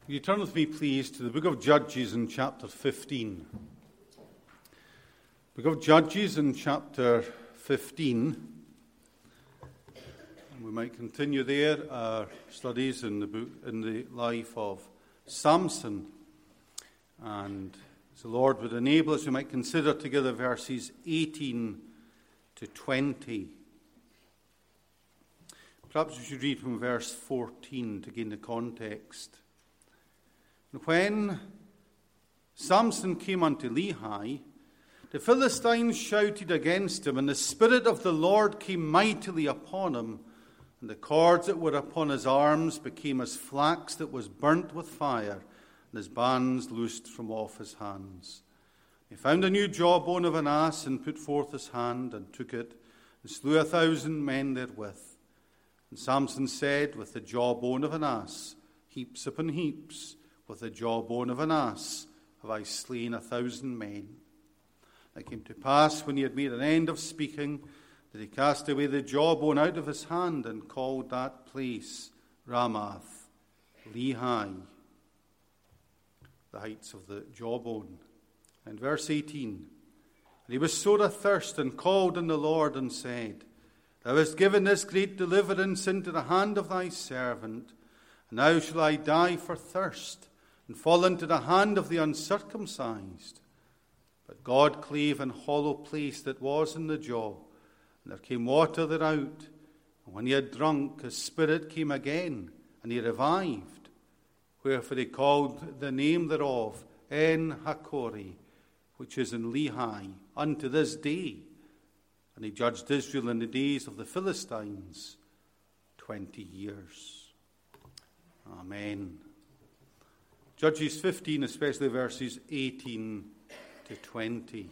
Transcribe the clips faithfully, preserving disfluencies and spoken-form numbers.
Will you turn with me, please, to the book of Judges in chapter fifteen. Book of Judges in chapter fifteen. And we might continue there our studies in the book, in the life of Samson. And as the Lord would enable us, we might consider together verses eighteen to twenty. Perhaps we should read from verse fourteen to gain the context. And when Samson came unto Lehi, the Philistines shouted against him, and the Spirit of the Lord came mightily upon him, and the cords that were upon his arms became as flax that was burnt with fire, and his bands loosed from off his hands. He found a new jawbone of an ass, and put forth his hand, and took it, and slew a thousand men therewith. And Samson said, with the jawbone of an ass, heaps upon heaps, with the jawbone of an ass have I slain a thousand men. It came to pass, when he had made an end of speaking, that he cast away the jawbone out of his hand, and called that place Ramath Lehi, the heights of the jawbone. And verse eighteen, and he was sore athirst, and called on the Lord, and said, Thou hast given this great deliverance into the hand of thy servant, and now shall I die for thirst, and fall into the hand of the uncircumcised. But God clave an hollow place that was in the jaw, and there came water thereout. And when he had drunk, his spirit came again, and he revived. Wherefore he called the name thereof En-hakkore, which is in Lehi, unto this day. And he judged Israel in the days of the Philistines twenty years. Amen. Judges fifteen, especially verses eighteen to twenty.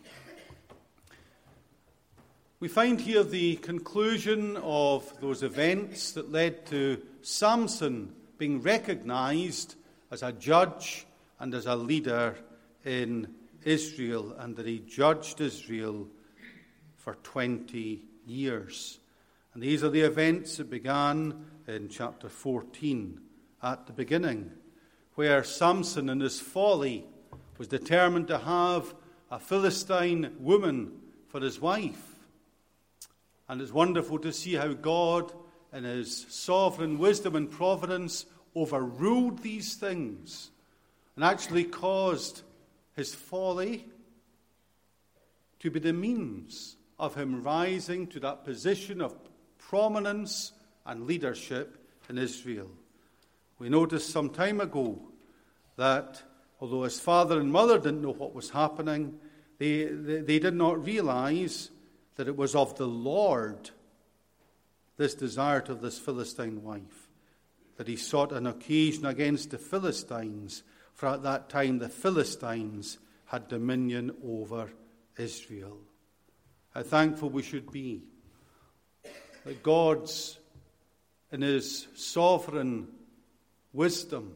We find here the conclusion of those events that led to Samson being recognized as a judge and as a leader in Israel, and that he judged Israel for twenty years. And these are the events that began in chapter fourteen at the beginning, where Samson in his folly was determined to have a Philistine woman for his wife. And it's wonderful to see how God, in his sovereign wisdom and providence, overruled these things and actually caused his folly to be the means of him rising to that position of prominence and leadership in Israel. We noticed some time ago that although his father and mother didn't know what was happening, they, they, they did not realize that it was of the Lord, this desire of this Philistine wife, that he sought an occasion against the Philistines, for at that time the Philistines had dominion over Israel. How thankful we should be that God's, in his sovereign wisdom,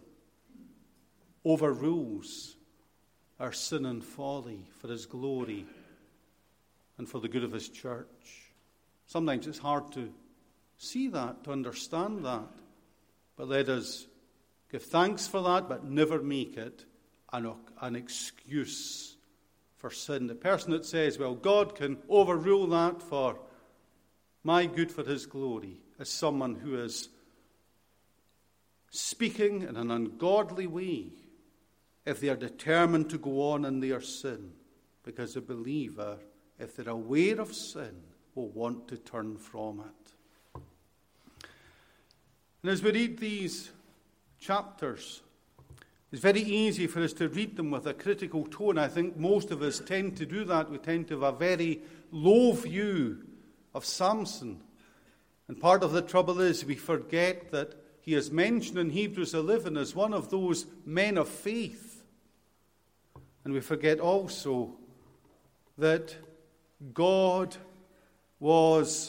overrules our sin and folly for his glory and for the good of his church. Sometimes it's hard to see that, to understand that. But let us give thanks for that, but never make it an, an excuse for sin. The person that says, well, God can overrule that for my good, for his glory, is someone who is speaking in an ungodly way if they are determined to go on in their sin, because a believer, if they're aware of sin, will want to turn from it. And as we read these chapters, it's very easy for us to read them with a critical tone. I think most of us tend to do that. We tend to have a very low view of Samson. And part of the trouble is we forget that he is mentioned in Hebrews eleven as one of those men of faith. And we forget also that God was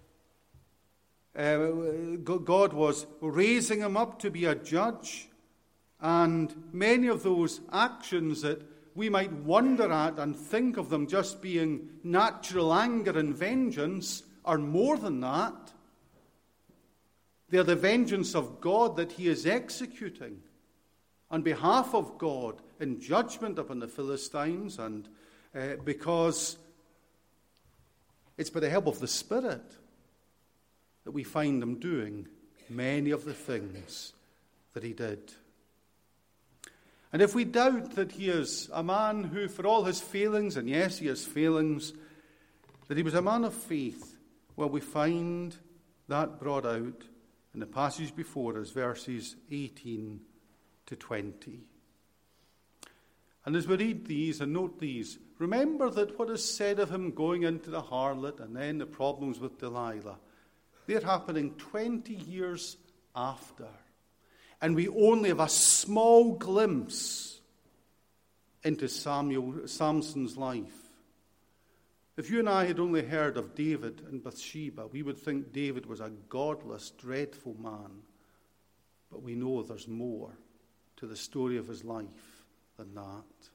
uh, God was raising him up to be a judge, and many of those actions that we might wonder at and think of them just being natural anger and vengeance are more than that. They are the vengeance of God that he is executing on behalf of God in judgment upon the Philistines, and uh, because it's by the help of the Spirit that we find him doing many of the things that he did. And if we doubt that he is a man who, for all his failings, and yes, he has failings, that he was a man of faith, well, we find that brought out in the passage before us, verses eighteen to twenty. And as we read these and note these, remember that what is said of him going into the harlot and then the problems with Delilah, they're happening twenty years after. And we only have a small glimpse into Samuel, Samson's life. If you and I had only heard of David and Bathsheba, we would think David was a godless, dreadful man. But we know there's more to the story of his life than that.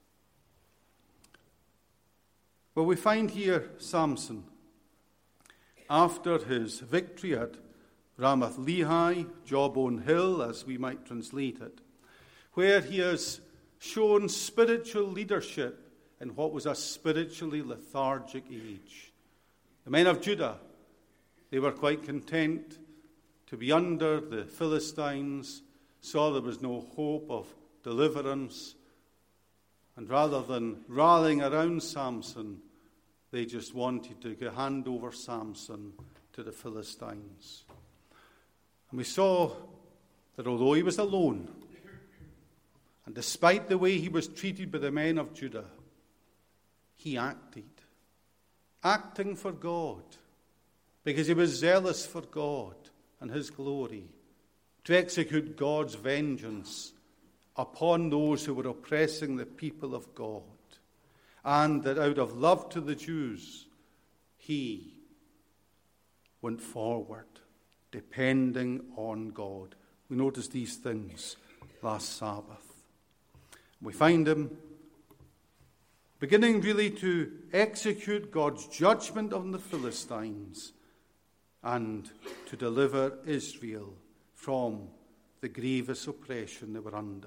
Well, we find here Samson, after his victory at Ramath Lehi, Jawbone Hill, as we might translate it, where he has shown spiritual leadership in what was a spiritually lethargic age. The men of Judah, they were quite content to be under the Philistines, saw there was no hope of deliverance, and rather than rallying around Samson, they just wanted to hand over Samson to the Philistines. And we saw that although he was alone, and despite the way he was treated by the men of Judah, he acted, acting for God, because he was zealous for God and his glory, to execute God's vengeance upon those who were oppressing the people of God, and that out of love to the Jews, he went forward, depending on God. We noticed these things last Sabbath. We find him beginning really to execute God's judgment on the Philistines and to deliver Israel from the grievous oppression they were under.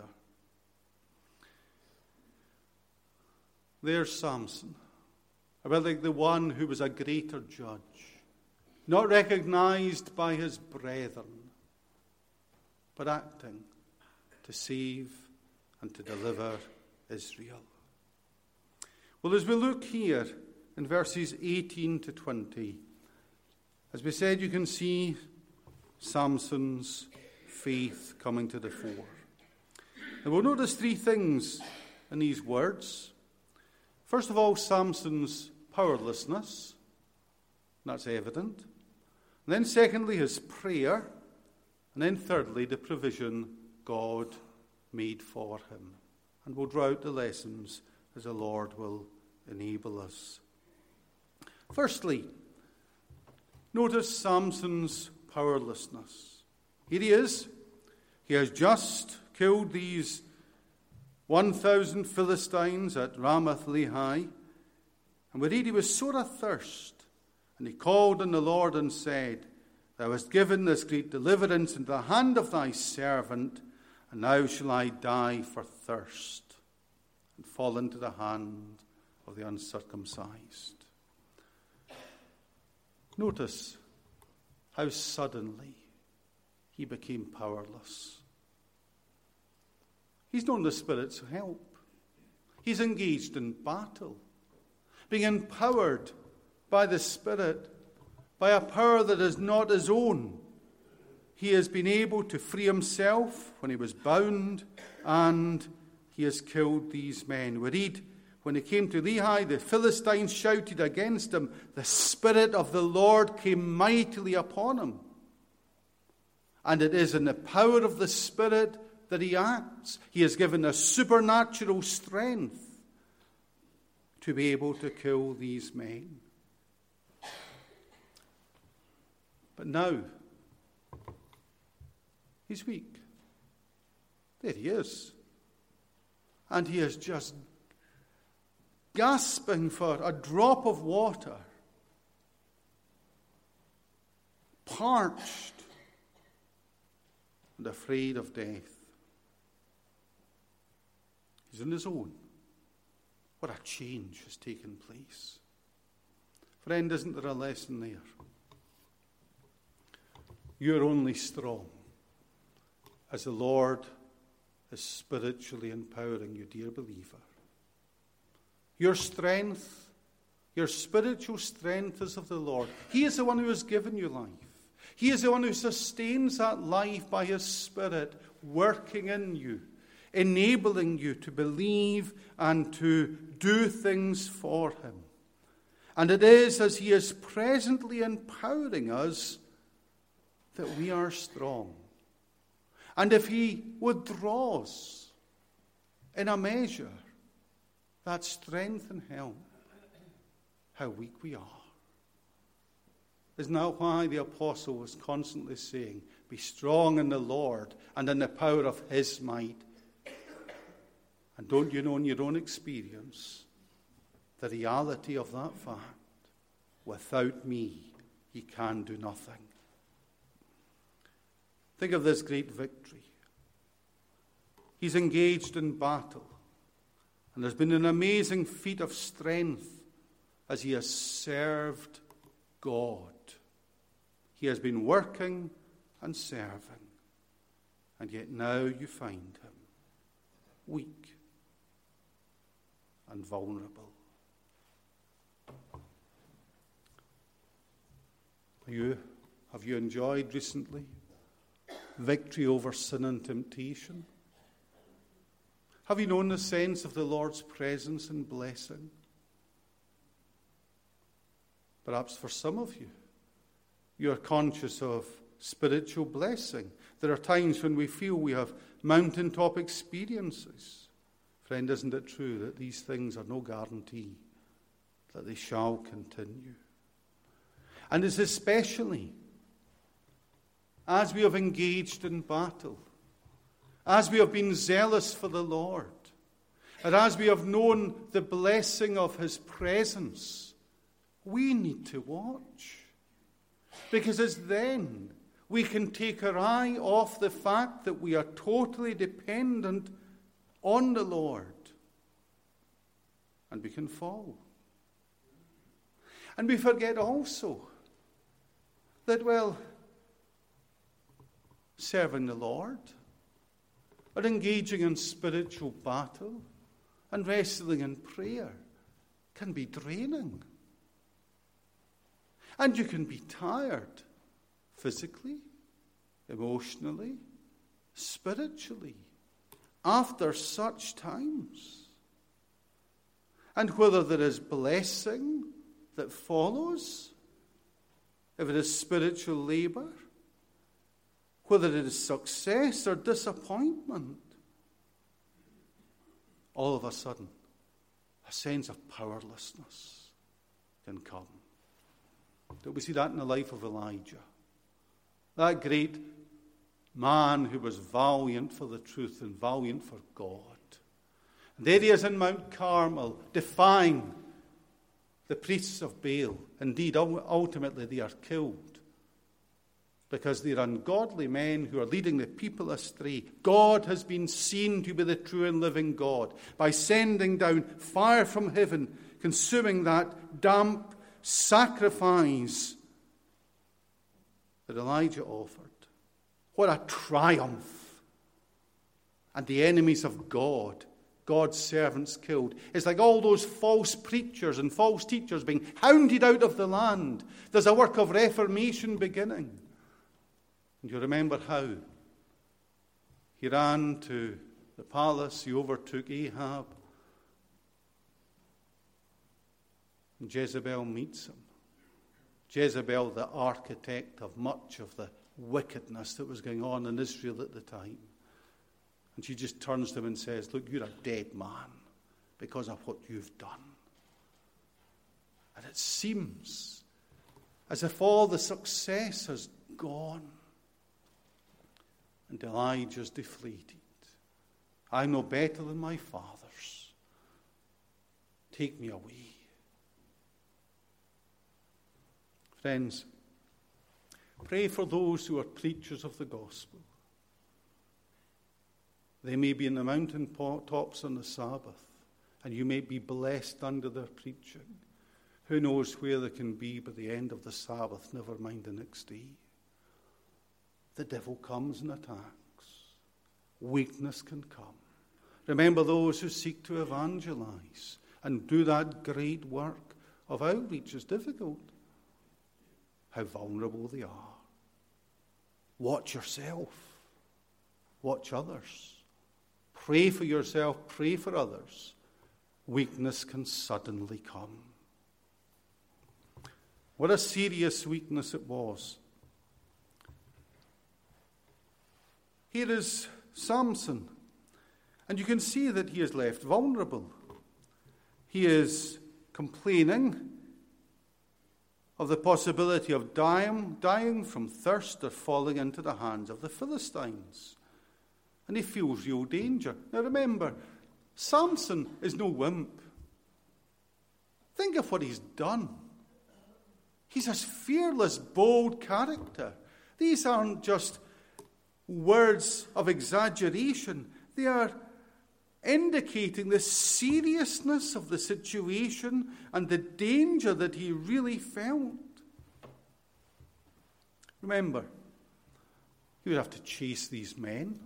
There's Samson, a bit like the one who was a greater judge, not recognized by his brethren, but acting to save and to deliver Israel. Well, as we look here in verses eighteen to twenty, as we said, you can see Samson's faith coming to the fore. And we'll notice three things in these words. First of all, Samson's powerlessness. That's evident. And then secondly, his prayer. And then thirdly, the provision God made for him. And we'll draw out the lessons as the Lord will enable us. Firstly, notice Samson's powerlessness. Here he is. He has just killed these one thousand Philistines at Ramath Lehi. And we read he was sore athirst. And he called on the Lord and said, Thou hast given this great deliverance into the hand of thy servant, and now shall I die for thirst, and fall into the hand of the uncircumcised. Notice how suddenly he became powerless. He's known the Spirit's help. He's engaged in battle, being empowered by the Spirit, by a power that is not his own. He has been able to free himself when he was bound, and he has killed these men. We read, when he came to Lehi, the Philistines shouted against him. The Spirit of the Lord came mightily upon him. And it is in the power of the Spirit that he acts. He is given a supernatural strength to be able to kill these men. But now, he's weak. There he is. And he is just gasping for a drop of water, parched and afraid of death. He's on his own. What a change has taken place. Friend, isn't there a lesson there? You're only strong as the Lord is spiritually empowering you, dear believer. Your strength, your spiritual strength is of the Lord. He is the one who has given you life. He is the one who sustains that life by His Spirit working in you, enabling you to believe and to do things for Him. And it is as He is presently empowering us that we are strong. And if He withdraws in a measure that strength and help, how weak we are. Isn't that why the apostle was constantly saying, be strong in the Lord and in the power of His might? And don't you know in your own experience the reality of that fact? Without me, ye can do nothing. Think of this great victory. He's engaged in battle, and there's been an amazing feat of strength as he has served God. He has been working and serving, and yet now you find him weak and vulnerable. Are you, have you enjoyed recently victory over sin and temptation? Have you known the sense of the Lord's presence and blessing? Perhaps for some of you, you are conscious of spiritual blessing. There are times when we feel we have mountaintop experiences. Friend, isn't it true that these things are no guarantee that they shall continue? And it's especially as we have engaged in battle, as we have been zealous for the Lord, and as we have known the blessing of His presence, we need to watch. Because it's then we can take our eye off the fact that we are totally dependent on the Lord, and we can fall. And we forget also that, well, serving the Lord, or engaging in spiritual battle and wrestling in prayer can be draining. And you can be tired physically, emotionally, spiritually after such times. And whether there is blessing that follows, if it is spiritual labor, whether it is success or disappointment, all of a sudden, a sense of powerlessness can come. Don't we see that in the life of Elijah? That great man who was valiant for the truth and valiant for God. And there he is in Mount Carmel, defying the priests of Baal. Indeed, ultimately they are killed because they're ungodly men who are leading the people astray. God has been seen to be the true and living God by sending down fire from heaven, consuming that damp sacrifice that Elijah offered. What a triumph! And the enemies of God, God's servants killed. It's like all those false preachers and false teachers being hounded out of the land. There's a work of reformation beginning. And you remember how he ran to the palace, he overtook Ahab, and Jezebel meets him. Jezebel, the architect of much of the wickedness that was going on in Israel at the time. And she just turns to him and says, look, you're a dead man because of what you've done. And it seems as if all the success has gone. And Elijah's deflated. I'm no better than my fathers. Take me away. Friends, pray for those who are preachers of the gospel. They may be in the mountain tops on the Sabbath, and you may be blessed under their preaching. Who knows where they can be by the end of the Sabbath, never mind the next day. The devil comes and attacks. Weakness can come. Remember those who seek to evangelize and do that great work of outreach is difficult. How vulnerable they are. Watch yourself. Watch others. Pray for yourself. Pray for others. Weakness can suddenly come. What a serious weakness it was. Here is Samson. And you can see that he is left vulnerable. He is complaining of the possibility of dying, dying from thirst or falling into the hands of the Philistines. And he feels real danger. Now remember, Samson is no wimp. Think of what he's done. He's a fearless, bold character. These aren't just words of exaggeration. They are indicating the seriousness of the situation and the danger that he really felt. Remember, he would have to chase these men.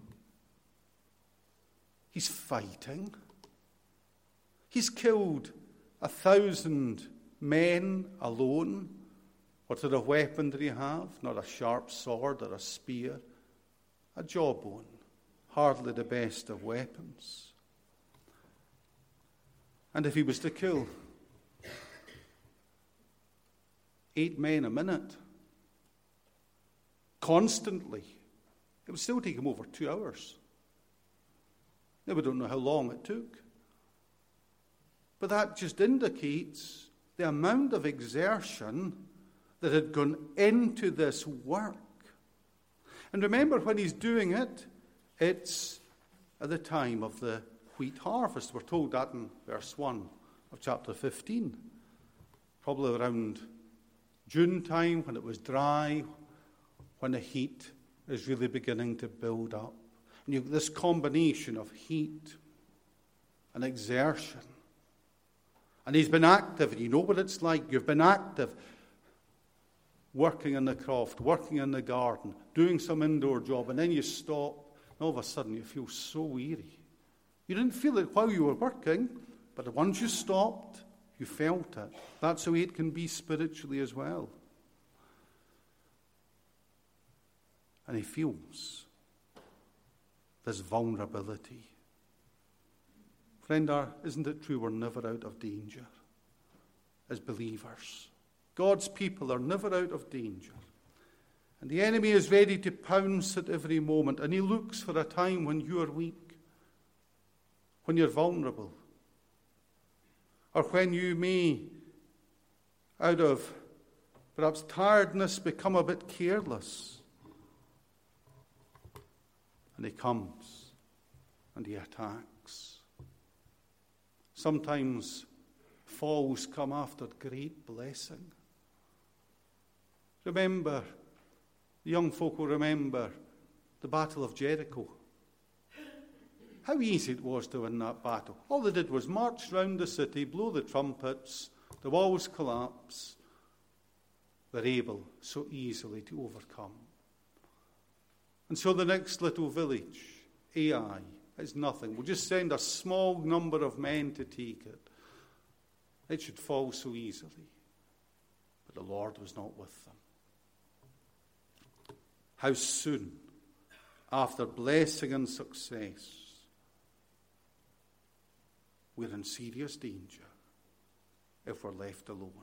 He's fighting. He's killed a thousand men alone. What sort of weapon did he have? Not a sharp sword or a spear. A jawbone. Hardly the best of weapons. And if he was to kill eight men a minute, constantly, it would still take him over two hours. Now, we don't know how long it took. But that just indicates the amount of exertion that had gone into this work. And remember, when he's doing it, it's at the time of the wheat harvest. We're told that in verse one of chapter fifteen. Probably around June time, when it was dry, when the heat is really beginning to build up. And you've this combination of heat and exertion. And he's been active, and you know what it's like. You've been active, working in the croft, working in the garden, doing some indoor job, and then you stop, and all of a sudden you feel so weary. You didn't feel it while you were working, but once you stopped, you felt it. That's the way it can be spiritually as well. And he feels this vulnerability. Friend, isn't it true we're never out of danger as believers? God's people are never out of danger. And the enemy is ready to pounce at every moment, and he looks for a time when you are weak, when you're vulnerable, or when you may, out of perhaps tiredness, become a bit careless. And he comes and he attacks. Sometimes falls come after great blessing. Remember, the young folk will remember the Battle of Jericho. How easy it was to win that battle. All they did was march round the city, blow the trumpets, the walls collapse. They're able so easily to overcome. And so the next little village, Ai, is nothing. We'll just send a small number of men to take it. It should fall so easily. But the Lord was not with them. How soon, after blessing and success, we're in serious danger if we're left alone.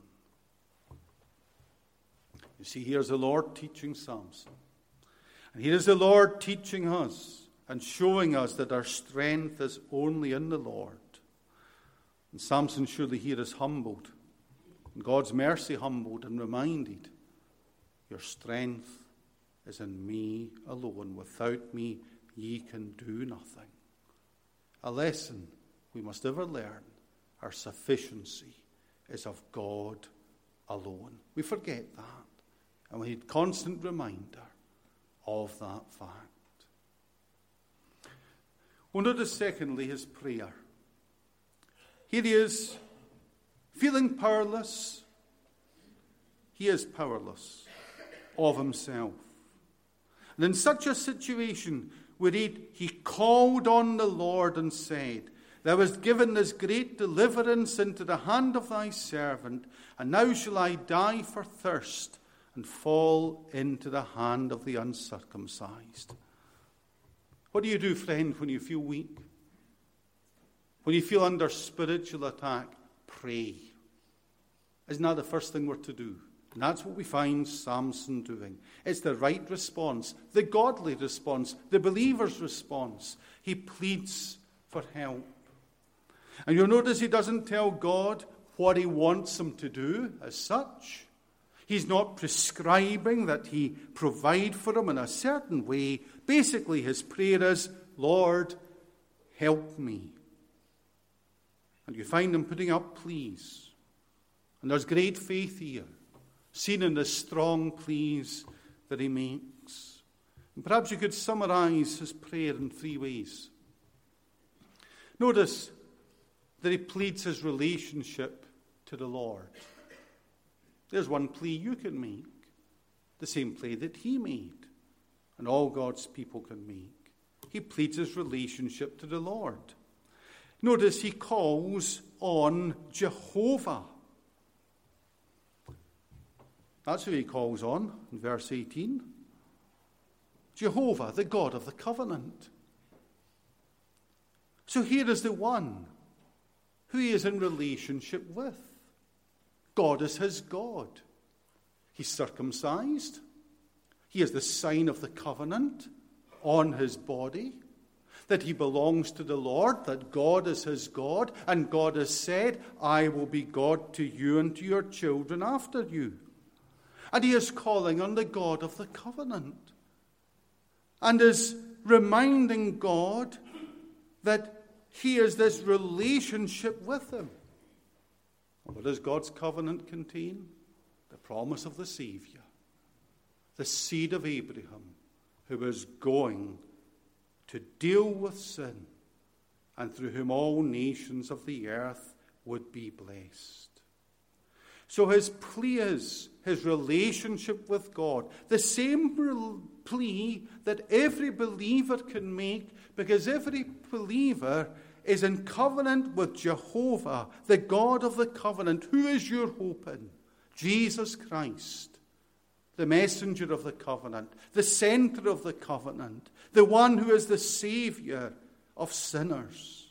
You see, here's the Lord teaching Samson. And here is the Lord teaching us and showing us that our strength is only in the Lord. And Samson surely here is humbled. And God's mercy humbled and reminded, your strength is in me alone. Without me, ye can do nothing. A lesson we must ever learn. Our sufficiency is of God alone. We forget that. And we need constant reminder of that fact. Well, notice secondly his prayer. Here he is, feeling powerless. He is powerless of himself. And in such a situation, we read, he called on the Lord and said, Thou hast given this great deliverance into the hand of thy servant, and now shall I die for thirst and fall into the hand of the uncircumcised. What do you do, friend, when you feel weak? When you feel under spiritual attack? Pray. Isn't that the first thing we're to do? And that's what we find Samson doing. It's the right response, the godly response, the believer's response. He pleads for help. And you'll notice he doesn't tell God what he wants him to do as such. He's not prescribing that he provide for him in a certain way. Basically, his prayer is, Lord, help me. And you find him putting up pleas. And there's great faith here, seen in the strong pleas that he makes. And perhaps you could summarize his prayer in three ways. Notice that he pleads his relationship to the Lord. There's one plea you can make, the same plea that he made, and all God's people can make. He pleads his relationship to the Lord. Notice he calls on Jehovah. That's who he calls on in verse eighteen. Jehovah, the God of the covenant. So here is the one who he is in relationship with. God is his God. He's circumcised. He has the sign of the covenant on his body, that he belongs to the Lord, that God is his God, and God has said, I will be God to you and to your children after you. And he is calling on the God of the covenant and is reminding God that he has this relationship with him. What does God's covenant contain? The promise of the Savior, the seed of Abraham, who is going to deal with sin, and through whom all nations of the earth would be blessed. So his plea is his relationship with God, the same plea that every believer can make, because every believer is in covenant with Jehovah, the God of the covenant. Who is your hope in? Jesus Christ, the messenger of the covenant, the center of the covenant, the one who is the Savior of sinners.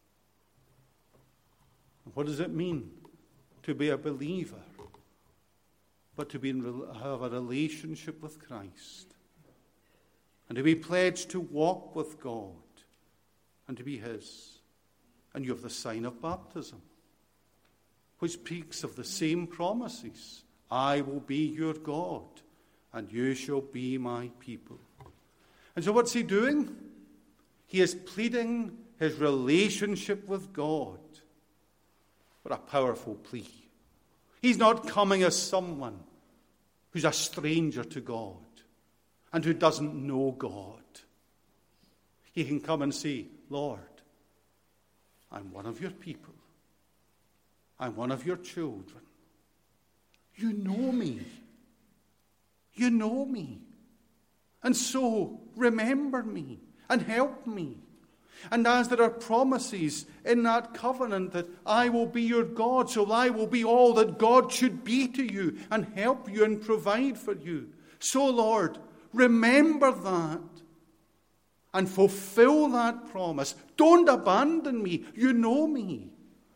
What does it mean to be a believer, but to be in, have a relationship with Christ, and to be pledged to walk with God and to be his? And you have the sign of baptism, which speaks of the same promises. I will be your God, and you shall be my people. And so what's he doing? He is pleading his relationship with God. What a powerful plea. He's not coming as someone who's a stranger to God and who doesn't know God. He can come and say, Lord, I'm one of your people. I'm one of your children. You know me. You know me. And so remember me and help me. And as there are promises in that covenant that I will be your God, so I will be all that God should be to you and help you and provide for you. So, Lord, remember that and fulfill that promise. Don't abandon me. You know me.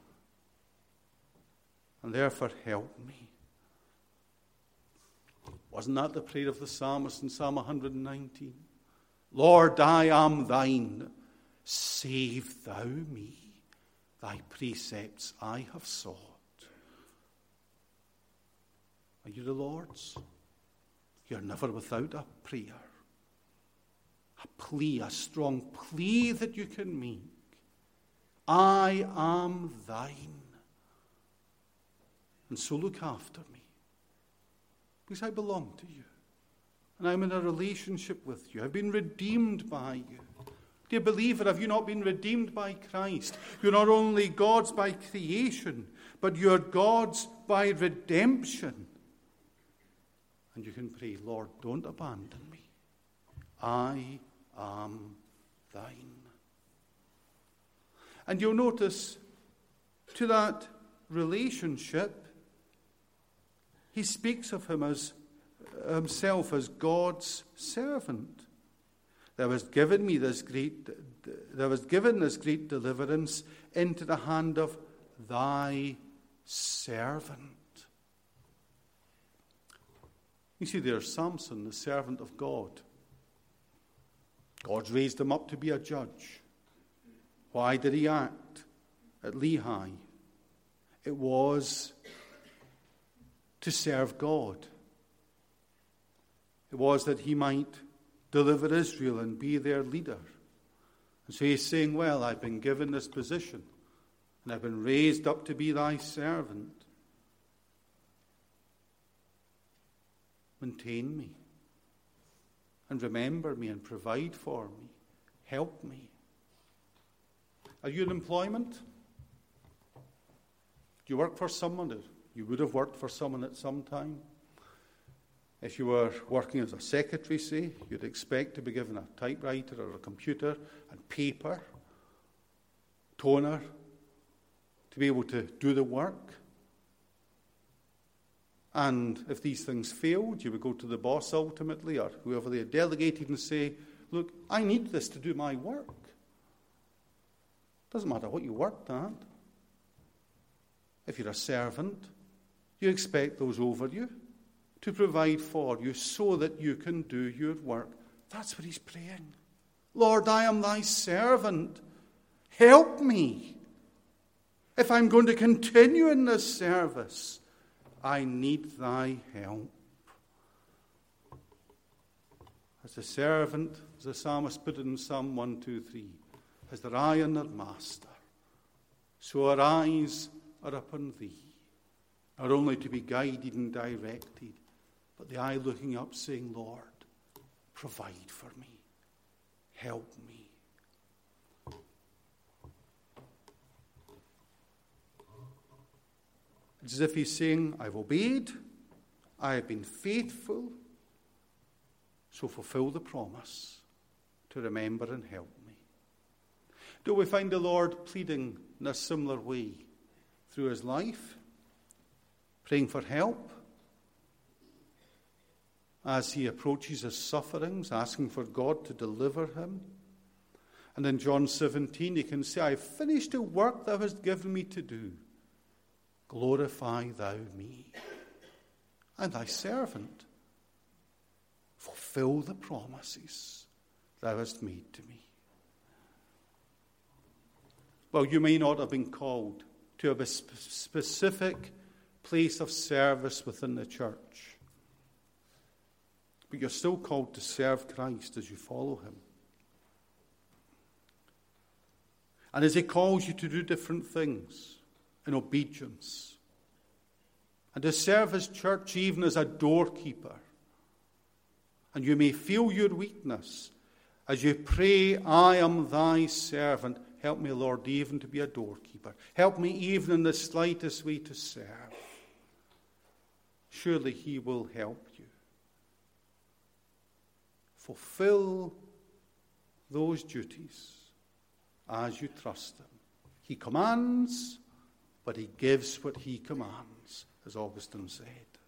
And therefore help me. Wasn't that the prayer of the psalmist in Psalm one nineteen? Lord, I am thine. Save thou me. Thy precepts I have sought. Are you the Lord's? You're never without a prayer. A plea, a strong plea that you can make. I am thine. And so look after me. Because I belong to you. And I'm in a relationship with you. I've been redeemed by you. Dear believer, have you not been redeemed by Christ? You're not only God's by creation, but you're God's by redemption. And you can pray, Lord, don't abandon me. I am thine. And you'll notice to that relationship, he speaks of him as himself as God's servant. Thou hast given me this great, thou hast given this great deliverance into the hand of thy servant. You see, there's Samson, the servant of God. God's raised him up to be a judge. Why did he act at Lehi? It was to serve God. It was that he might deliver Israel and be their leader. And so he's saying, well, I've been given this position, and I've been raised up to be thy servant. Maintain me, and remember me, and provide for me. Help me. Are you in employment? Do you work for someone? You would have worked for someone at some time. If you were working as a secretary, say, you'd expect to be given a typewriter or a computer and paper, toner, to be able to do the work. And if these things failed, you would go to the boss ultimately, or whoever they had delegated, and say, look, I need this to do my work. Doesn't matter what you worked at. If you're a servant, you expect those over you to provide for you so that you can do your work. That's what he's praying. Lord, I am thy servant. Help me. If I'm going to continue in this service, I need thy help. As the servant, as the psalmist put it in Psalm one, two, three, as their eye on their master, so our eyes are upon thee, not only to be guided and directed, but the eye looking up saying, Lord, provide for me, help me. It's as if he's saying, I've obeyed, I have been faithful, so fulfill the promise to remember and help me. Do we find the Lord pleading in a similar way through his life, praying for help as he approaches his sufferings, asking for God to deliver him? And in John seventeen, he can say, I have finished the work thou hast given me to do. Glorify thou me. I'm thy servant. Fulfill the promises thou hast made to me. Well, you may not have been called to a specific place of service within the church, but you're still called to serve Christ as you follow him. And as he calls you to do different things in obedience, and to serve his church even as a doorkeeper, and you may feel your weakness as you pray, I am thy servant. Help me, Lord, even to be a doorkeeper. Help me even in the slightest way to serve. Surely he will help you. Fulfill those duties as you trust him. He commands, but he gives what he commands, as Augustine said.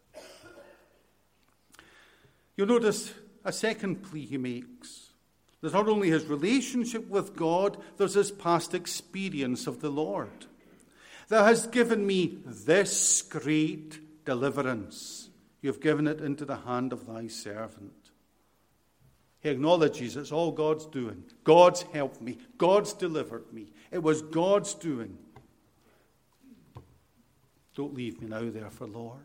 You'll notice a second plea he makes. There's not only his relationship with God, there's his past experience of the Lord. Thou hast given me this great deliverance. You've given it into the hand of thy servant. He acknowledges it's all God's doing. God's helped me. God's delivered me. It was God's doing. Don't leave me now, therefore, Lord.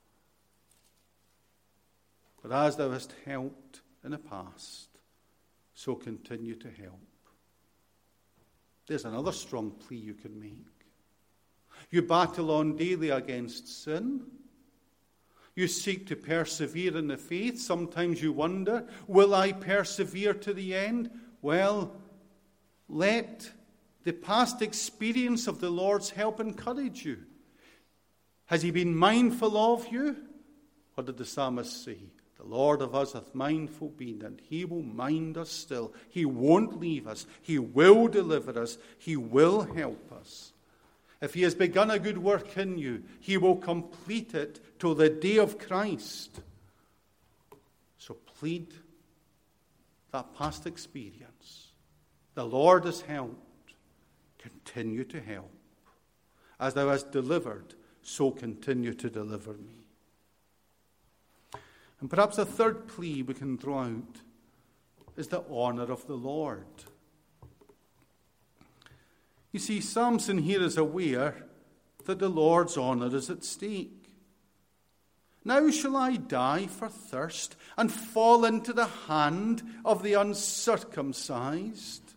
But as thou hast helped in the past, so continue to help. There's another strong plea you can make. You battle on daily against sin. You seek to persevere in the faith. Sometimes you wonder, will I persevere to the end? Well, let the past experience of the Lord's help encourage you. Has he been mindful of you? What did the psalmist say? The Lord of us hath mindful been, and he will mind us still. He won't leave us. He will deliver us. He will help us. If he has begun a good work in you, he will complete it till the day of Christ. So plead that past experience. The Lord has helped. Continue to help. As thou hast delivered, so continue to deliver me. And perhaps a third plea we can draw out is the honor of the Lord. You see, Samson here is aware that the Lord's honor is at stake. Now shall I die for thirst and fall into the hand of the uncircumcised?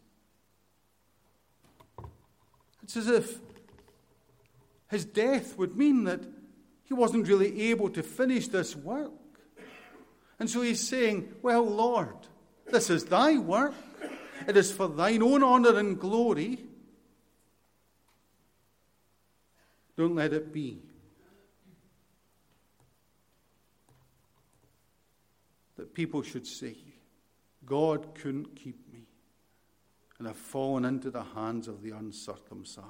It's as if his death would mean that he wasn't really able to finish this work. And so he's saying, well, Lord, this is thy work. It is for thine own honor and glory. Don't let it be that people should say, God couldn't keep me, and I've fallen into the hands of the uncircumcised.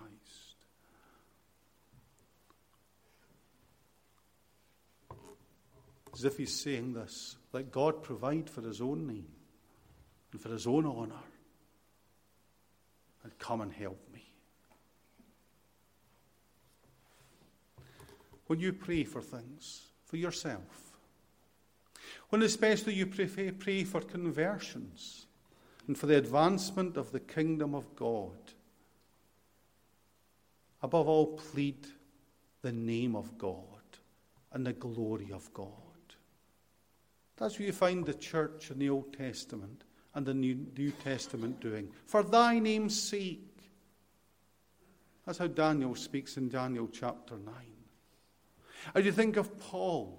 As if he's saying this, let God provide for his own name and for his own honor, and come and help me. When you pray for things, for yourself, when especially you pray, pray for conversions and for the advancement of the kingdom of God, above all, plead the name of God and the glory of God. That's what you find the church in the Old Testament and the New, New Testament doing. For thy name's sake. That's how Daniel speaks in Daniel chapter nine. As you think of Paul,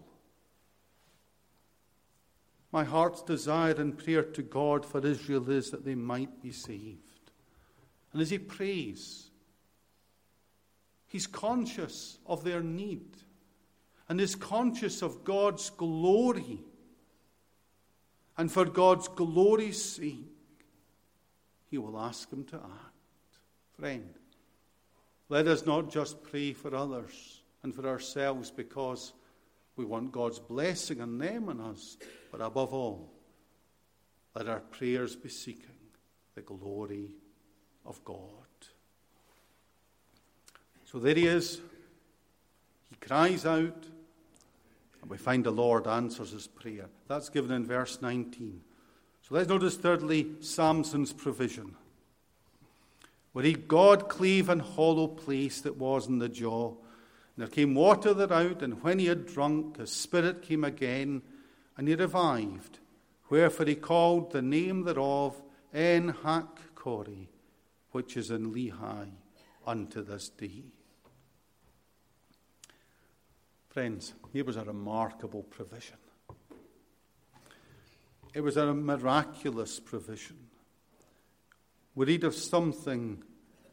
my heart's desire and prayer to God for Israel is that they might be saved. And as he prays, he's conscious of their need and is conscious of God's glory. And for God's glory's sake, he will ask him to act. Friend, let us not just pray for others and for ourselves because we want God's blessing on them and us, but above all, let our prayers be seeking the glory of God. So there he is. He cries out, and we find the Lord answers his prayer. That's given in verse nineteen. So let's notice thirdly, Samson's provision. Where he God clave an hollow place that was in the jaw, and there came water thereout, and when he had drunk, his spirit came again, and he revived. Wherefore he called the name thereof En-hakkore, which is in Lehi unto this day. Friends, here was a remarkable provision. It was a miraculous provision. We read of something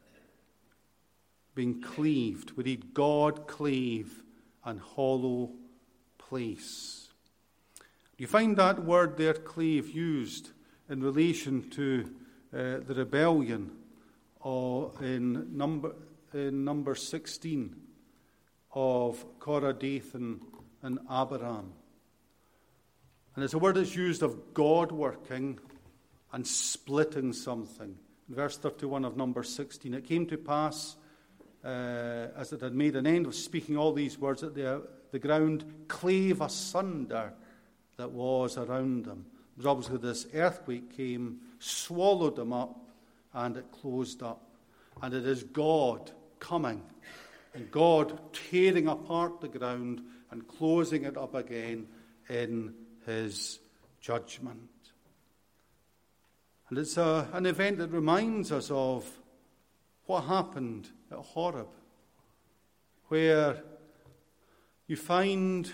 being cleaved. We read God clave an hollow place. You find that word there, clave, used in relation to uh, the rebellion or in number in number sixteen of Korah, Dathan, and Abiram. And it's a word that's used of God working and splitting something. In verse thirty-one of number sixteen, it came to pass, uh, as it had made an end of speaking all these words, that the, the ground clave asunder that was around them. Because obviously this earthquake came, swallowed them up, and it closed up. And it is God coming, and God tearing apart the ground and closing it up again in his judgment. And it's a, an event that reminds us of what happened at Horeb, where you find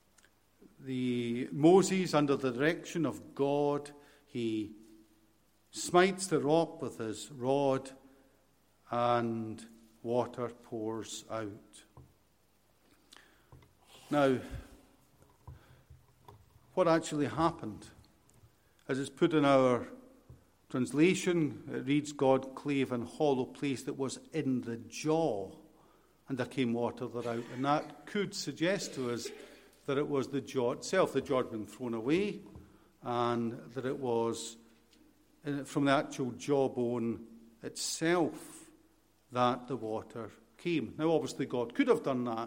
the Moses, under the direction of God, he smites the rock with his rod, and water pours out. Now, what actually happened? As it's put in our translation, it reads, God clave an hollow place that was in the jaw, and there came water thereout. And that could suggest to us that it was the jaw itself. The jaw had been thrown away, and that it was from the actual jawbone itself that the water came. Now, obviously, God could have done that.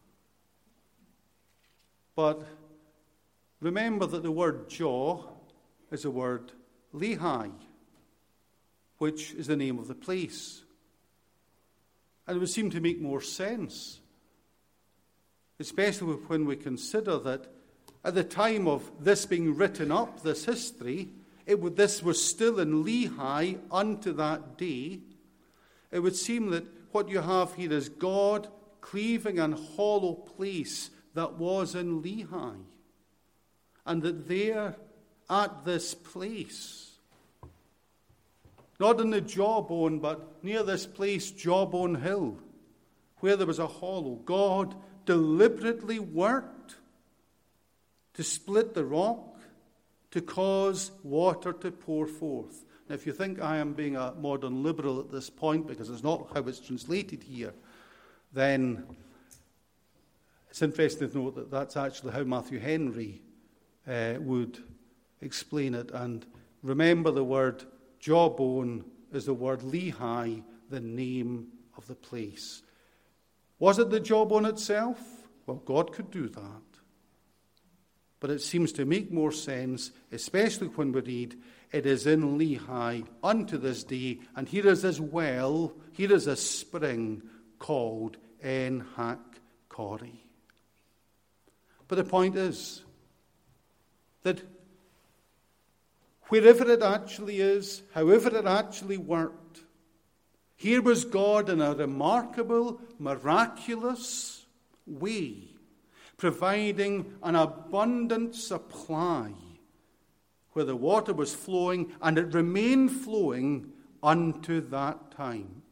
But remember that the word jaw is the word Lehi, which is the name of the place. And it would seem to make more sense, especially when we consider that at the time of this being written up, this history, it would, this was still in Lehi unto that day. It would seem that what you have here is God cleaving an hollow place that was in Lehi. And that there, at this place, not in the jawbone, but near this place, Jawbone Hill, where there was a hollow, God deliberately worked to split the rock, to cause water to pour forth. Now, if you think I am being a modern liberal at this point, because it's not how it's translated here, then it's interesting to note that that's actually how Matthew Henry uh, would explain it. And remember, the word jawbone is the word Lehi, the name of the place. Was it the jawbone itself? Well, God could do that. But it seems to make more sense, especially when we read, it is in Lehi unto this day, and here is this well, here is a spring called En Hak Kori. But the point is that wherever it actually is, however it actually worked, here was God in a remarkable, miraculous way, providing an abundant supply where the water was flowing, and it remained flowing unto that time.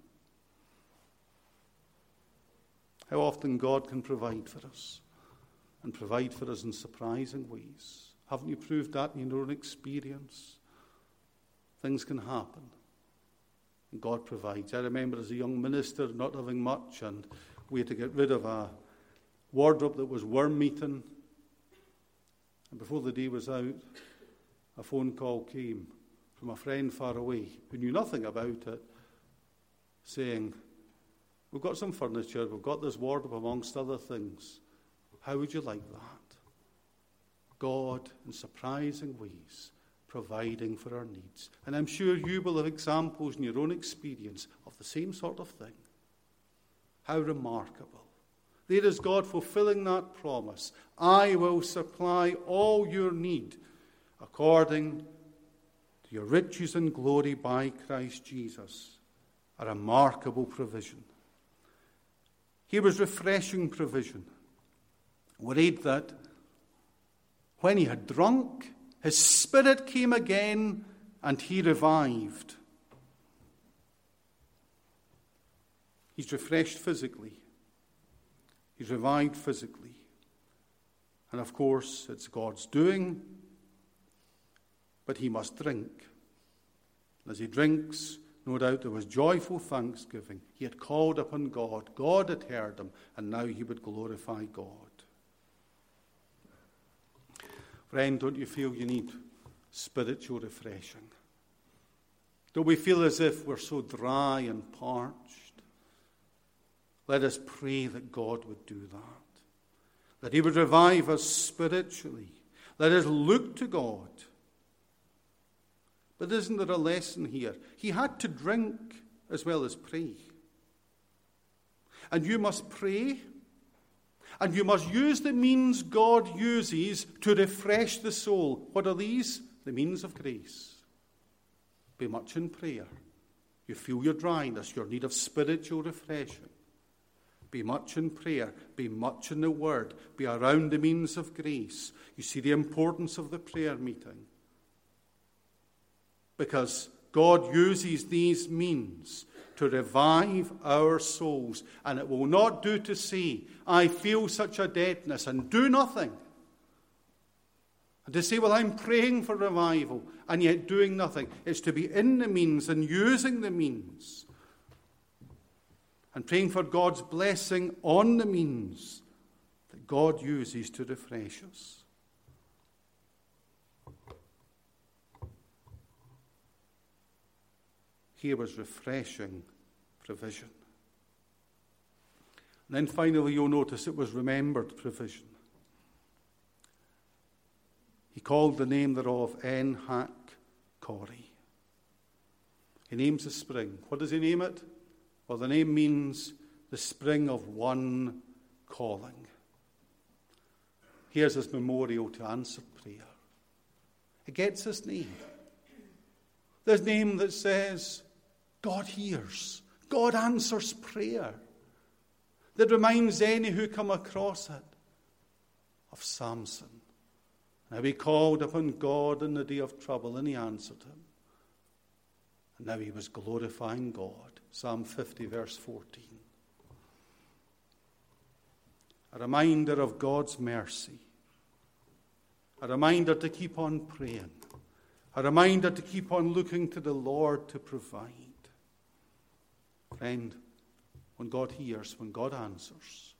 How often God can provide for us, and provide for us in surprising ways. Haven't you proved that in your own experience? Things can happen, and God provides. I remember as a young minister not having much, and we had to get rid of a wardrobe that was worm-eaten. And before the day was out, a phone call came from a friend far away who knew nothing about it, saying, we've got some furniture, we've got this wardrobe amongst other things. How would you like that? God, in surprising ways, providing for our needs. And I'm sure you will have examples in your own experience of the same sort of thing. How remarkable. There is God fulfilling that promise. I will supply all your need according to your riches and glory by Christ Jesus. A remarkable provision. Here was refreshing provision. We read that when he had drunk, his spirit came again and he revived. He's refreshed physically. He's revived physically. And of course, it's God's doing, but he must drink. As he drinks, no doubt there was joyful thanksgiving. He had called upon God. God had heard him, and now he would glorify God. Friend, don't you feel you need spiritual refreshing? Don't we feel as if we're so dry and parched? Let us pray that God would do that, that he would revive us spiritually. Let us look to God. But isn't there a lesson here? He had to drink as well as pray. And you must pray, and you must use the means God uses to refresh the soul. What are these? The means of grace. Be much in prayer. You feel your dryness, your need of spiritual refreshing. Be much in prayer. Be much in the Word. Be around the means of grace. You see the importance of the prayer meeting. Because God uses these means to revive our souls. And it will not do to say, I feel such a deadness, and do nothing. And to say, well, I'm praying for revival, and yet doing nothing. It's to be in the means and using the means. And praying for God's blessing on the means that God uses to refresh us. Here was refreshing provision. And then finally you'll notice it was remembered provision. He called the name thereof En Hak Kori. He names the spring. What does he name it? Well, the name means the spring of one calling. Here's his memorial to answered prayer. It gets his name. This name that says, God hears. God answers prayer. That reminds any who come across it of Samson. Now he called upon God in the day of trouble, and he answered him. And now he was glorifying God. Psalm fifty, verse fourteen. A reminder of God's mercy. A reminder to keep on praying. A reminder to keep on looking to the Lord to provide. Friend, when God hears, when God answers,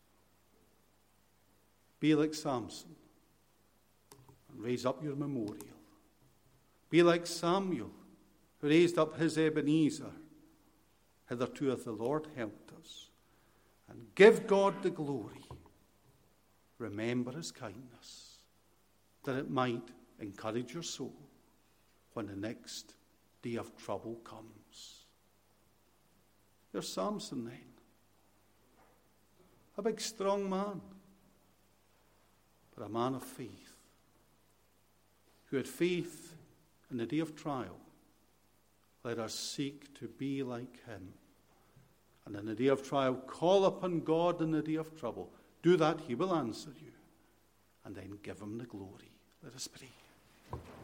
be like Samson and raise up your memorial. Be like Samuel, who raised up his Ebenezer. Hitherto hath the Lord helped us. And give God the glory. Remember his kindness, that it might encourage your soul when the next day of trouble comes. There's Samson then. A big strong man, but a man of faith, who had faith in the day of trial. Let us seek to be like him. And in the day of trial, call upon God in the day of trouble. Do that, he will answer you. And then give him the glory. Let us pray.